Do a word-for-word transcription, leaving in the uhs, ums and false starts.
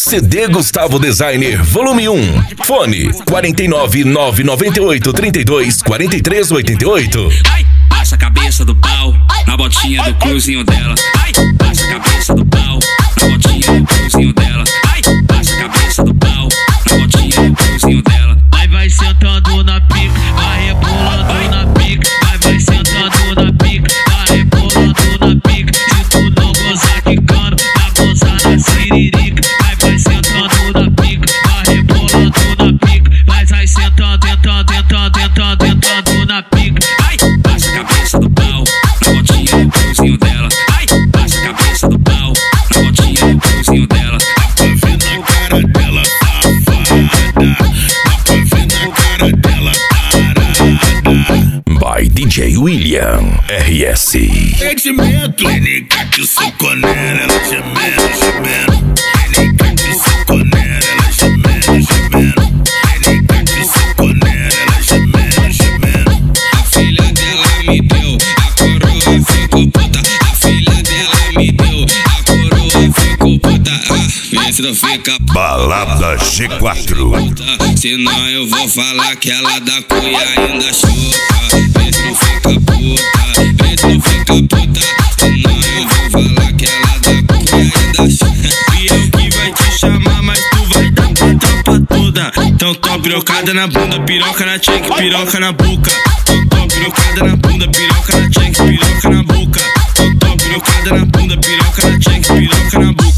C D Gustavo Designer Volume um. Fone quatro nove nove nove oito três dois quatro três oito oito. Baixa a cabeça do pau na botinha do cruzinho dela. Baixa a cabeça do pau na botinha do cruzinho dela. Baixa a cabeça do pau na botinha do cruzinho dela. Vai, vai sentando na pica, vai rebolando na pica. Vai, vai sentando na pica, vai rebolando na pica. Se tu não gozar quicando, vai gozar na siririca. Vai, vai sentando na pica, vai rebolando na pica. Vai, vai sentando, tentando, tentando, tentando, tentando na pica. Baixa a cabeça do pau na botinha do cruzinho dela. Baixa a cabeça do pau na botinha do cruzinho dela. Dá pra ver na cara dela, safada. Dá pra ver na cara dela, tarada. By D J William R S. Rendimento, clínica que socou nela, ela gemendo, gemendo. Clínica que socou nela, ela gemendo, gemendo. Clínica que socou nela, ela gemendo, gemendo. A filha dela me deu, a coroa ficou puta. A filha dela me deu, a coroa ficou puta. Ah, vê se não fica Balada G quatro. puta. Senão eu vou falar que ela dá cuia ainda chupa. Vê se não fica puta, vê se não fica puta. Senão eu vou falar que ela dá cuia ainda chupa. E eu que vai te chamar, mas tu vai dar pra tropa toda. Então tô pirocada na bunda, piroca na check, piroca na boca. Então tô pirocada na bunda, piroca na check, piroca na boca. Então tô pirocada na bunda, piroca na check, piroca na boca.